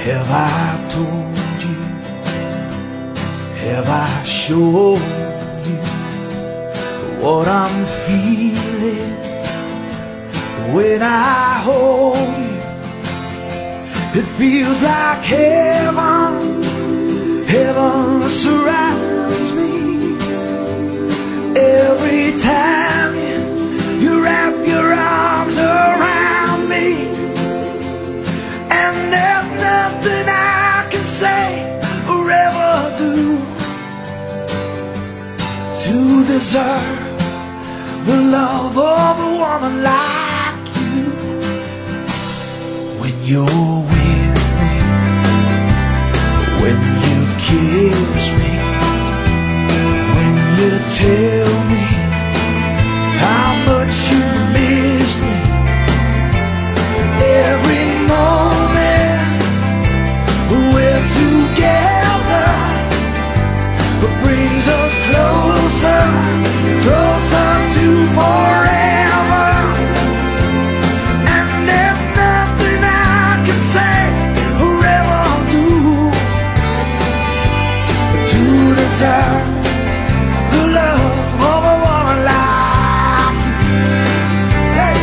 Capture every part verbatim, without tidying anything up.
Have I told you? Have I shown you what I'm feeling when I hold you? It feels like heaven, heaven surrounds me. Every time you, you wrap your arms around me, and there's nothing I can say or ever do to deserve the love of a woman like you. When you're with me, when you kiss me, when you tell me how much you miss me, every moment we're together brings us closer, closer to forever. And there's nothing I can say or ever do to deserve the love of a woman like you. Hey.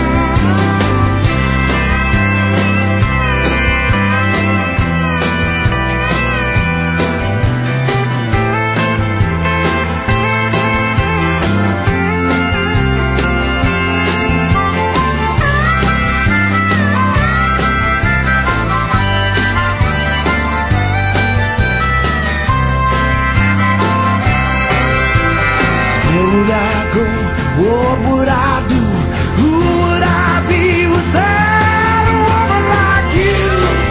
Where would I go? What would I do? Who would I be without a woman like you?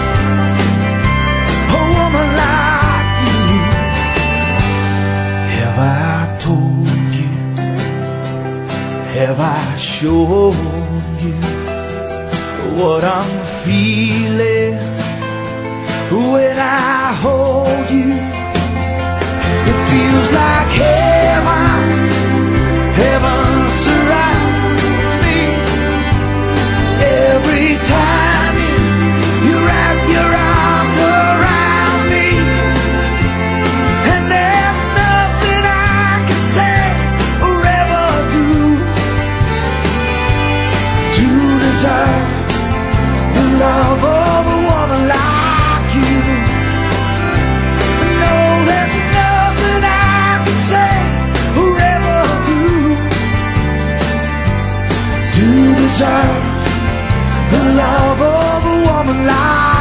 A woman like you. Have I told you? Have I shown you what I'm feeling when I hold you? It feels like heaven, heaven surrounds me. Every time you, you wrap your arms around me, and there's nothing I can say or ever do to deserve the love of a woman like you. No, there's nothing I can say or ever do to deserve the love of a woman like